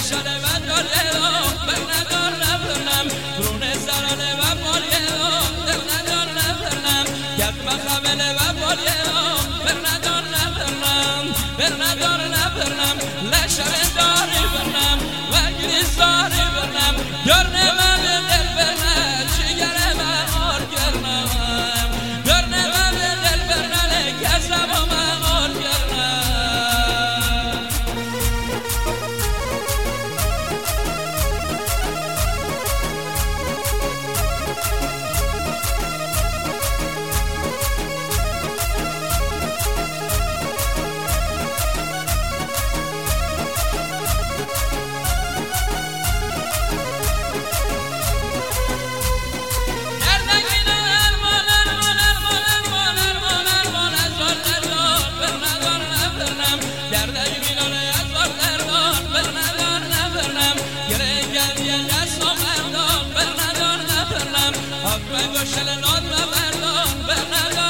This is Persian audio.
شده و داره بر ندار نبرنم برون سرانه و بالیه دل ندار نبرنم گرد مخبله و بالیه بر ندار نبرنم بر ندار نبرنم لشم داری برنم و گریز داری برنم گرنه من دل برنم چیگره من آر گرنم گرنه من دل برنم کسم و من آر گرنم گوشل ناد و بردان